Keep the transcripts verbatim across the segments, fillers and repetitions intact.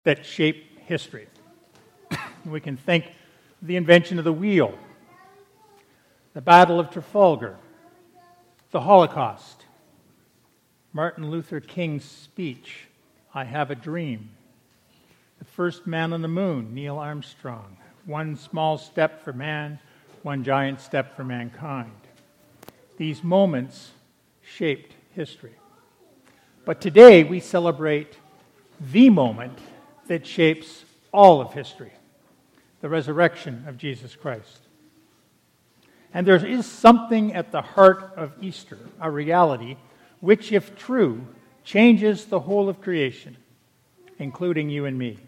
that shape history. We can think of the invention of the wheel, the Battle of Trafalgar, the Holocaust, Martin Luther King's speech, "I Have a Dream," the first man on the moon, Neil Armstrong, one small step for man, one giant step for mankind. These moments shaped history. But today we celebrate the moment that shapes all of history, the resurrection of Jesus Christ. And there is something at the heart of Easter, a reality which, if true, changes the whole of creation, including you and me.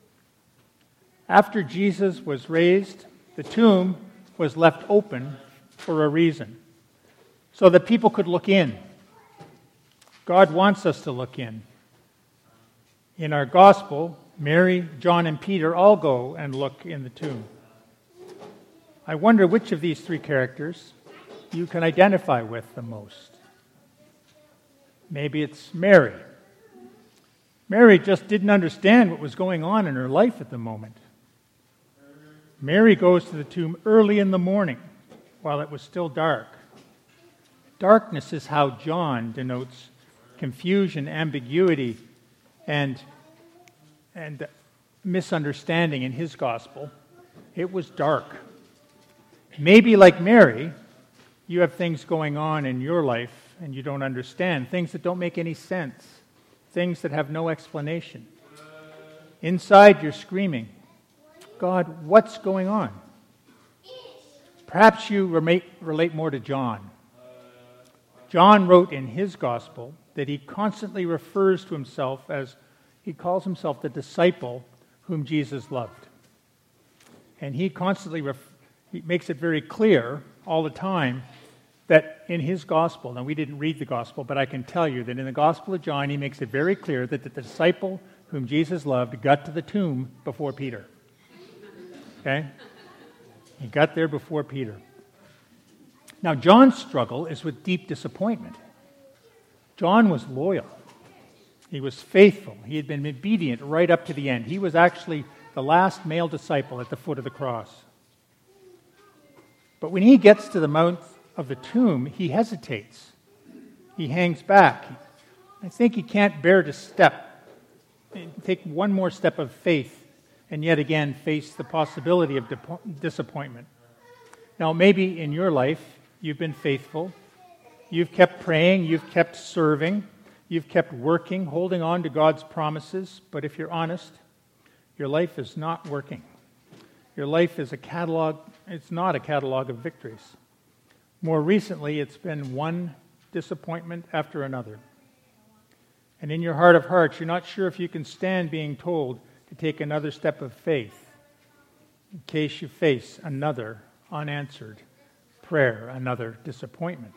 After Jesus was raised, the tomb was left open for a reason, so that people could look in. God wants us to look in. In our gospel, Mary, John, and Peter all go and look in the tomb. I wonder which of these three characters you can identify with the most. Maybe it's Mary. Mary just didn't understand what was going on in her life at the moment. Mary goes to the tomb early in the morning while it was still dark. Darkness is how John denotes confusion, ambiguity, and, and misunderstanding in his gospel. It was dark. Maybe like Mary, you have things going on in your life and you don't understand, things that don't make any sense, things that have no explanation. Inside you're screaming, "God, what's going on?" Perhaps you relate, relate more to John. John wrote in his gospel that he constantly refers to himself as, he calls himself the disciple whom Jesus loved. And he constantly ref, he makes it very clear all the time that in his gospel, now we didn't read the gospel, but I can tell you that in the Gospel of John, he makes it very clear that the disciple whom Jesus loved got to the tomb before Peter. Okay? He got there before Peter. Now, John's struggle is with deep disappointment. John was loyal. He was faithful. He had been obedient right up to the end. He was actually the last male disciple at the foot of the cross. But when he gets to the mouth of the tomb, he hesitates. He hangs back. I think he can't bear to step, take one more step of faith, and yet again face the possibility of disappointment. Now, maybe in your life, you've been faithful. You've kept praying. You've kept serving. You've kept working, holding on to God's promises. But if you're honest, your life is not working. Your life is a catalog. It's not a catalog of victories. More recently, it's been one disappointment after another. And in your heart of hearts, you're not sure if you can stand being told to take another step of faith in case you face another unanswered prayer, another disappointment.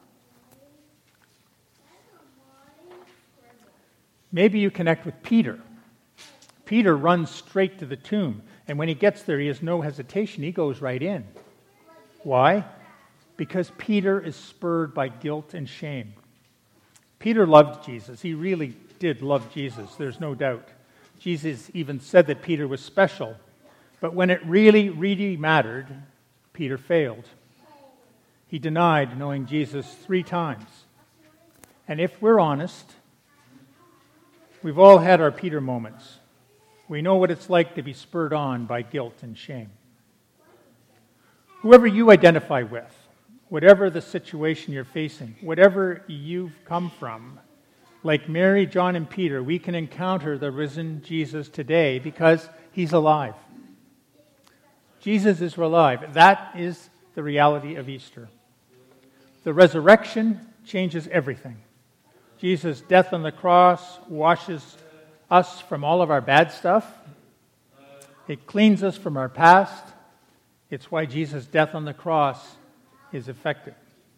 Maybe you connect with Peter. Peter runs straight to the tomb, and when he gets there, he has no hesitation. He goes right in. Why? Because Peter is spurred by guilt and shame. Peter loved Jesus. He really did love Jesus, there's no doubt. Jesus even said that Peter was special. But when it really, really mattered, Peter failed. He denied knowing Jesus three times. And if we're honest, we've all had our Peter moments. We know what it's like to be spurred on by guilt and shame. Whoever you identify with, whatever the situation you're facing, whatever you've come from, like Mary, John, and Peter, we can encounter the risen Jesus today because he's alive. Jesus is alive. That is the reality of Easter. The resurrection changes everything. Jesus' death on the cross washes us from all of our bad stuff. It cleans us from our past. It's why Jesus' death on the cross is effective.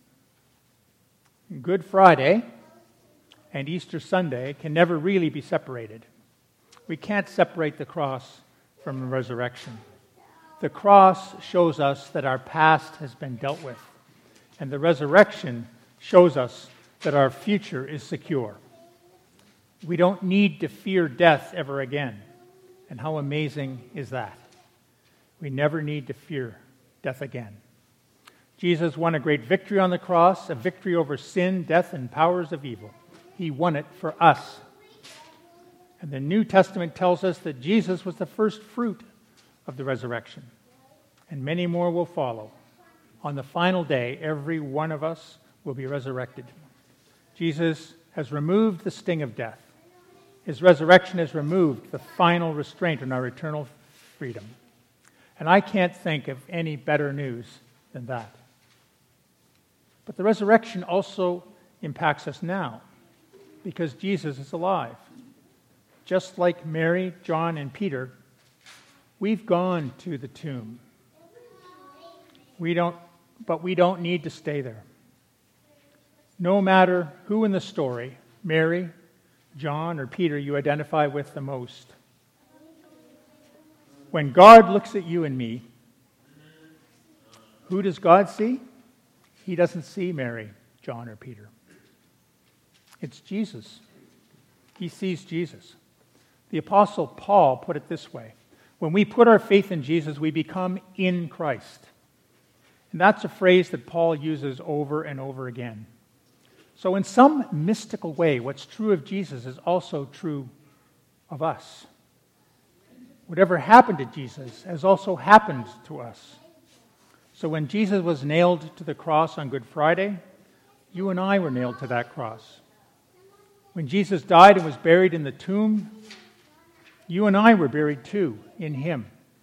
Good Friday and Easter Sunday can never really be separated. We can't separate the cross from the resurrection. The cross shows us that our past has been dealt with, and the resurrection shows us that our future is secure. We don't need to fear death ever again. And how amazing is that? We never need to fear death again. Jesus won a great victory on the cross, a victory over sin, death, and powers of evil. He won it for us. And the New Testament tells us that Jesus was the first fruit of the resurrection, and many more will follow. On the final day, every one of us will be resurrected. Jesus has removed the sting of death. His resurrection has removed the final restraint on our eternal freedom. And I can't think of any better news than that. But the resurrection also impacts us now, because Jesus is alive. Just like Mary, John, and Peter, we've gone to the tomb. We don't, but we don't need to stay there. No matter who in the story, Mary, John, or Peter, you identify with the most. When God looks at you and me, who does God see? He doesn't see Mary, John, or Peter. It's Jesus. He sees Jesus. The Apostle Paul put it this way: when we put our faith in Jesus, we become in Christ. And that's a phrase that Paul uses over and over again. So in some mystical way, what's true of Jesus is also true of us. Whatever happened to Jesus has also happened to us. So when Jesus was nailed to the cross on Good Friday, you and I were nailed to that cross. When Jesus died and was buried in the tomb, you and I were buried too in him.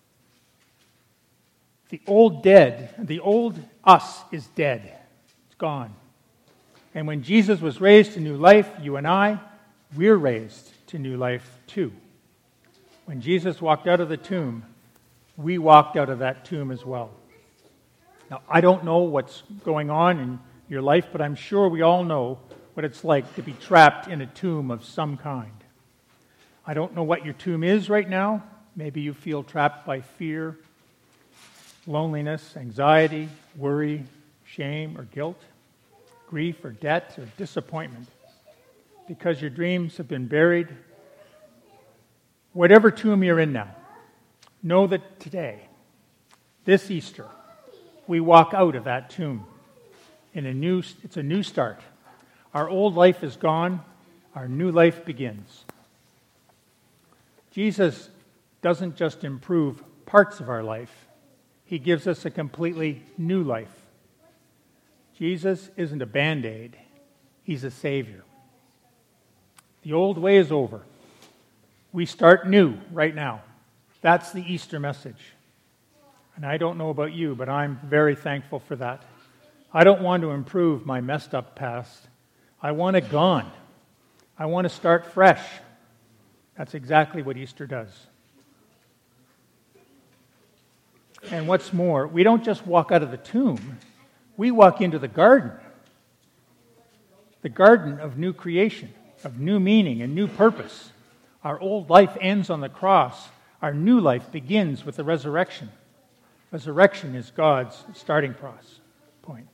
The old dead, the old us is dead. It's gone. And when Jesus was raised to new life, you and I, we're raised to new life too. When Jesus walked out of the tomb, we walked out of that tomb as well. Now, I don't know what's going on in your life, but I'm sure we all know what it's like to be trapped in a tomb of some kind. I don't know what your tomb is right now. Maybe you feel trapped by fear, loneliness, anxiety, worry, shame, or guilt, grief or debt or disappointment, because your dreams have been buried. Whatever tomb you're in now, know that today, this Easter, we walk out of that tomb. In a new, it's a new start. Our old life is gone. Our new life begins. Jesus doesn't just improve parts of our life. He gives us a completely new life. Jesus isn't a Band-Aid. He's a Savior. The old way is over. We start new right now. That's the Easter message. And I don't know about you, but I'm very thankful for that. I don't want to improve my messed up past. I want it gone. I want to start fresh. That's exactly what Easter does. And what's more, we don't just walk out of the tomb. We walk into the garden. The garden of new creation, of new meaning and new purpose. Our old life ends on the cross. Our new life begins with the resurrection. Resurrection is God's starting point.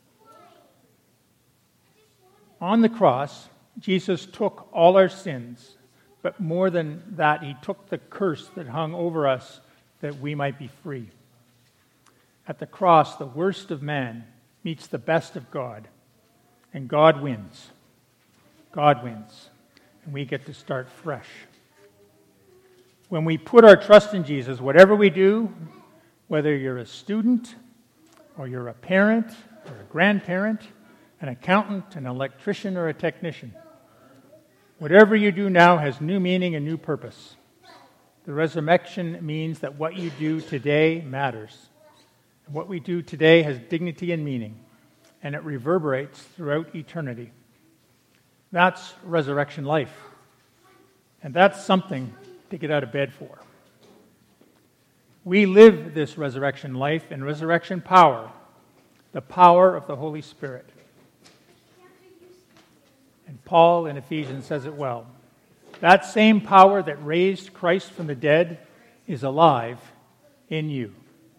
On the cross, Jesus took all our sins, but more than that, he took the curse that hung over us that we might be free. At the cross, the worst of man meets the best of God, and God wins. God wins, and we get to start fresh. When we put our trust in Jesus, whatever we do, whether you're a student, or you're a parent, or a grandparent, an accountant, an electrician, or a technician, whatever you do now has new meaning and new purpose. The resurrection means that what you do today matters. What we do today has dignity and meaning, and it reverberates throughout eternity. That's resurrection life. And that's something to get out of bed for. We live this resurrection life in resurrection power, the power of the Holy Spirit. And Paul in Ephesians says it well. That same power that raised Christ from the dead is alive in you.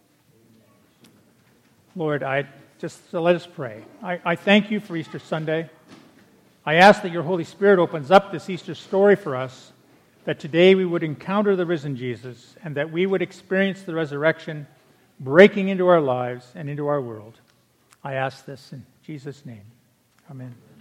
Lord, I just so let us pray. I, I thank you for Easter Sunday. I ask that your Holy Spirit opens up this Easter story for us, that today we would encounter the risen Jesus and that we would experience the resurrection breaking into our lives and into our world. I ask this in Jesus' name. Amen.